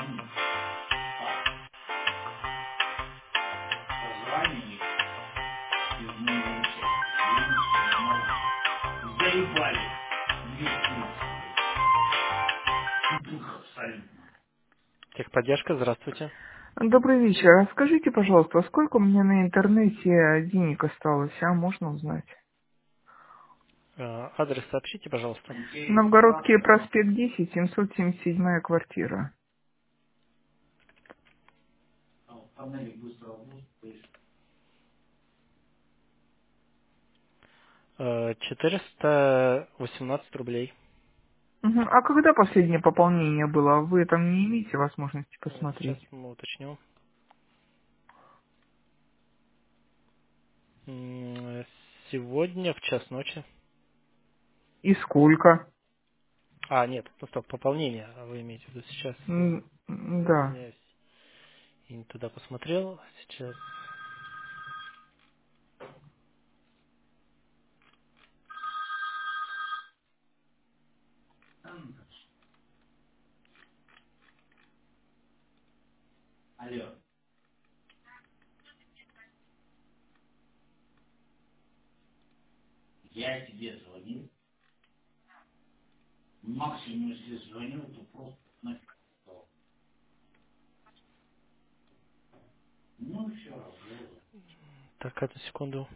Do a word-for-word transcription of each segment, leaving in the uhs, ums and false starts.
Техподдержка, здравствуйте. Добрый вечер. А скажите, пожалуйста, сколько у меня на интернете денег осталось, а можно узнать? Э, Адрес сообщите, пожалуйста. Новгородский проспект десять, семьсот семьдесят седьмая квартира. Э, четыреста восемнадцать рублей. Мгм. А когда последнее пополнение было? Вы там не имеете возможности Э, Сейчас посмотреть? мы уточню. М, Сегодня в час ночи. И сколько? А, нет, ну стоп, пополнение а вы имеете в виду сейчас. М, м, Да. Извиняюсь, я не туда посмотрел. Сейчас. Так, одну секунду.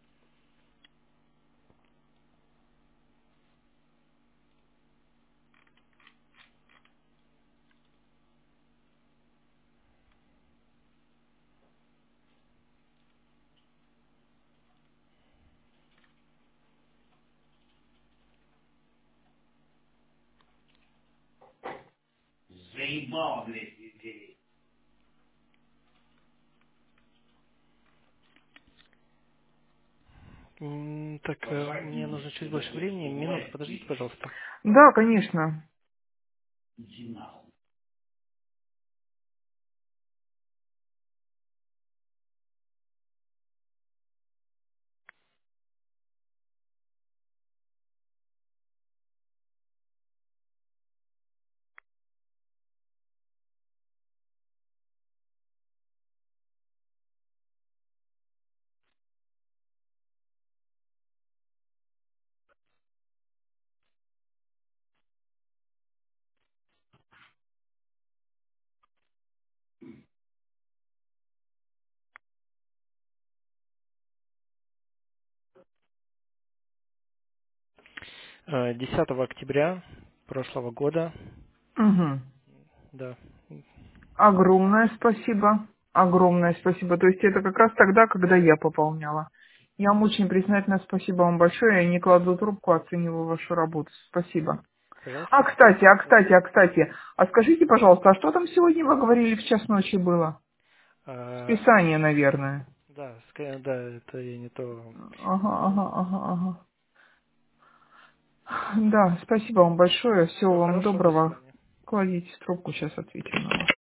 М, Так, э, мне нужно чуть больше времени. Минуту, подождите, пожалуйста. Да, конечно. Э, десятого октября прошлого года, Угу. да. Огромное спасибо. Огромное спасибо. То есть это как раз тогда, когда я пополняла. Я вам очень признательна. Спасибо вам большое. Я не кладу трубку, оцениваю вашу работу. Спасибо. А, Пожалуйста. кстати, а, Да. кстати, а, кстати, а скажите, пожалуйста, а что там сегодня вы говорили в час ночи было? А, Списание, наверное. да, ска- да, это я не то Ага, сказал. ага, ага, ага. Да, спасибо вам большое. Всего Всего вам хорошего, до доброго. свидания. Кладите трубку, сейчас ответим на вас.